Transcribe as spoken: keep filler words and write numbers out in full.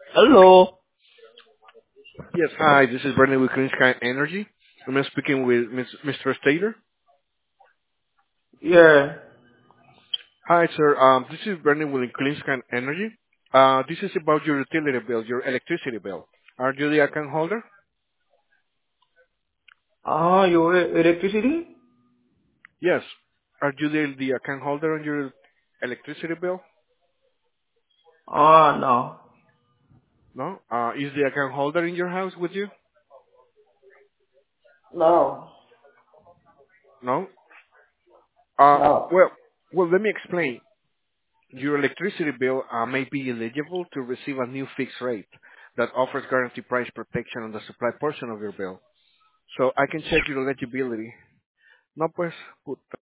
Hello. Yes, hi, this is Brendan with Clean Sky Energy. I'm speaking with Miss- Mister Stater. Yeah. Hi, sir. Um, this is Brendan with Clean Sky Energy. Uh, this is about your utility bill, your electricity bill. Are you the account holder? Ah, your e- electricity? Yes. Are you the, the account holder on your electricity bill? Ah, no. No. Uh, is the account holder in your house with you? No. No. Uh, No. well, well, let me explain. Your electricity bill uh, may be eligible to receive a new fixed rate that offers guaranteed price protection on the supply portion of your bill. So I can check your eligibility. No, pues, puta.